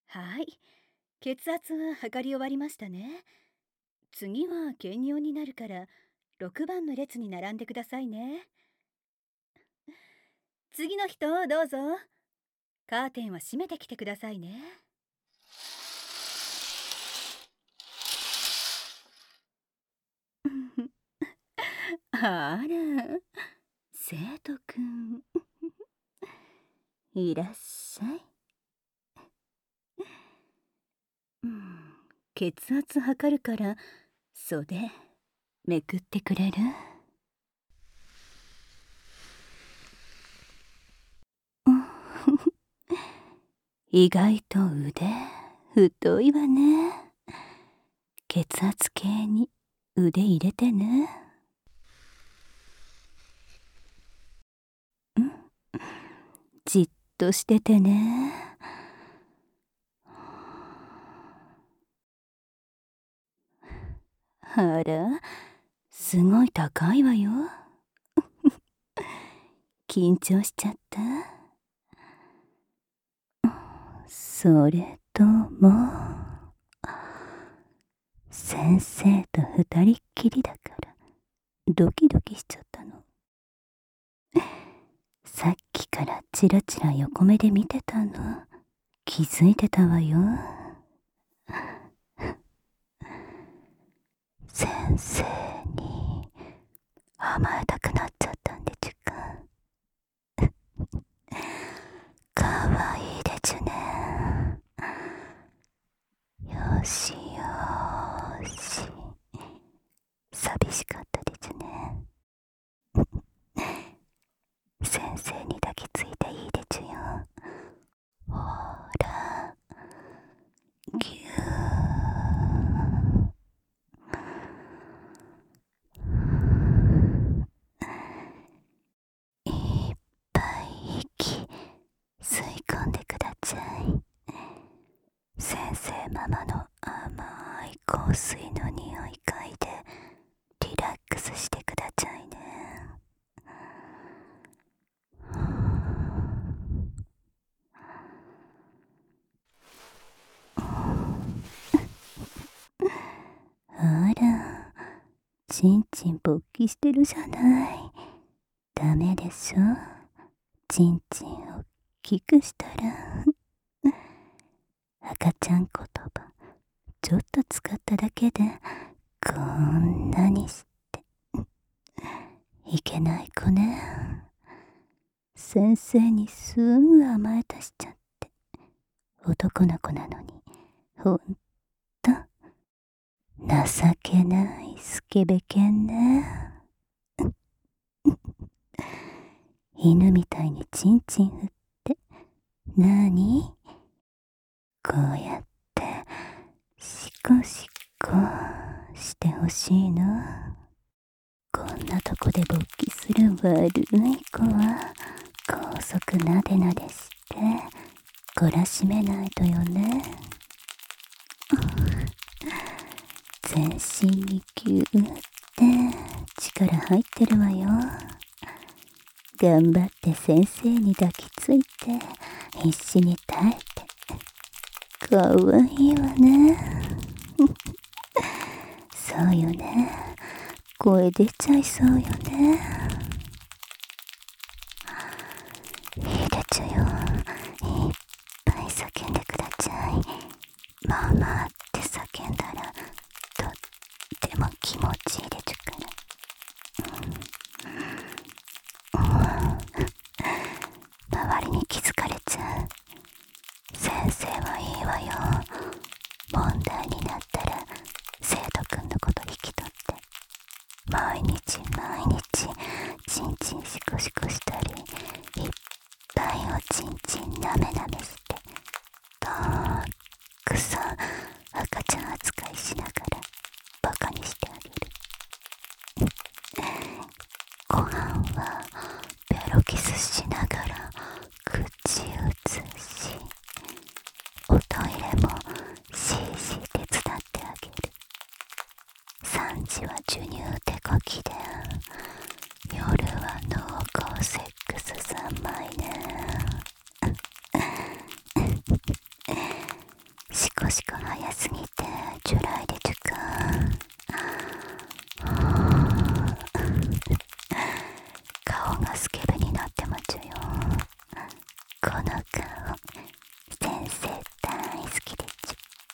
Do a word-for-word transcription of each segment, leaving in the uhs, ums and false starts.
はい。血圧は測り終わりましたね。次は検尿になるから、ろくばんの列に並んでくださいね。次の人、どうぞ。カーテンは閉めてきてくださいね。あら、生徒くん。いらっしゃい。うん、血圧測るから袖めくってくれる？意外と腕太いわね。血圧計に腕入れてね。うん、じっとしててね。あら、すごい高いわよ。緊張しちゃった？それとも先生と二人っきりだからドキドキしちゃったの？さっきからチラチラ横目で見てたの気づいてたわよ。先生に甘えたくなっちゃったんでちゅか。かわいいでちゅね。よしよし、寂しかったでちゅね。先生に抱きついていいでちゅよ。ほら、ぎゅー、いっぱい息吸い込んでくだちゃい。先生ママの甘い香水の匂い嗅いでリラックスしてくだちゃいね。あら、ちんちん勃起してるじゃない。ダメでしょ。ちんちんを大きくしたら。赤ちゃん言葉ちょっと使っただけでこんなにしていけない子ね。先生にすぐ甘えたしちゃって。男の子なのにほんと情けないスケベ犬ね。犬みたいにチンチン振ってなにこうやってシコシコしてほしいの？こんなとこで勃起する悪い子は高速なでなでして懲らしめないとよね。全身にギューって力入ってるわよ。頑張って先生に抱きついて必死に耐えて。かわいいわね。そうよね。声出ちゃいそうよね。いいでちゅよ。いっぱい叫んでくだちゃい。ママって叫んだらとっても気持ちいいでちゅから。周りに気づかれちゃう。先生はいいわよ。問題になったら生徒くんのこと引き取って毎日毎日チンチンシコシコしたりいっぱいおちんちんなめなめしてたくさん赤ちゃん扱いしながらバカにしてあげる。ご飯はベロキスしながら口移し、おトイレもすぎてチュライでちゅか。顔がスケベになってまちゅよ。この顔先生大好きでち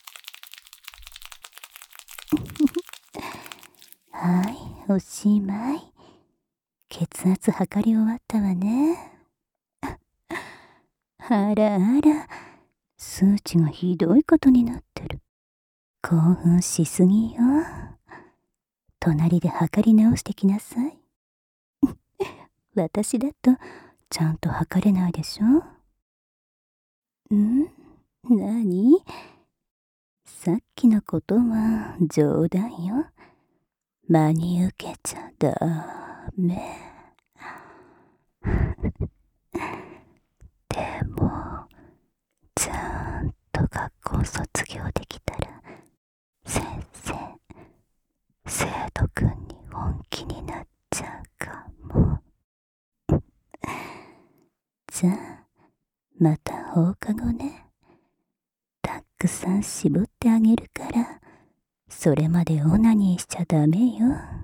ゅ。はい、おしまい。血圧測り終わったわね。あらあら、数値がひどいことになってる。興奮しすぎよ。隣で測り直してきなさい。私だとちゃんと測れないでしょ。ん？なに？さっきのことは冗談よ。真に受けちゃダメ。でもちゃんと学校卒業できたら先生生徒くんに本気になっちゃうかも。じゃあまた放課後ね。たくさん絞ってあげるから、それまでオナニーしちゃダメよ。